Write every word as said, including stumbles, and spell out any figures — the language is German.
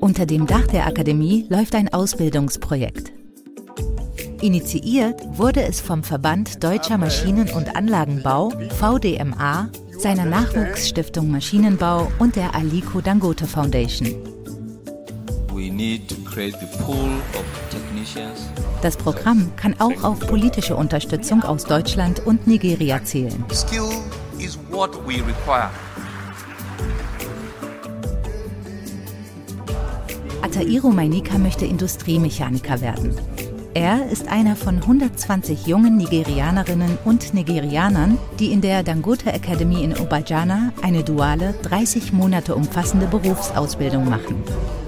Unter dem Dach der Akademie läuft ein Ausbildungsprojekt. Initiiert wurde es vom Verband Deutscher Maschinen- und Anlagenbau, V D M A, seiner Nachwuchsstiftung Maschinenbau und der Aliko Dangote Foundation. Das Programm kann auch auf politische Unterstützung aus Deutschland und Nigeria zählen. Atairo Mainika möchte Industriemechaniker werden. Er ist einer von hundertzwanzig jungen Nigerianerinnen und Nigerianern, die in der Dangote Academy in Obajana eine duale, dreißig Monate umfassende Berufsausbildung machen.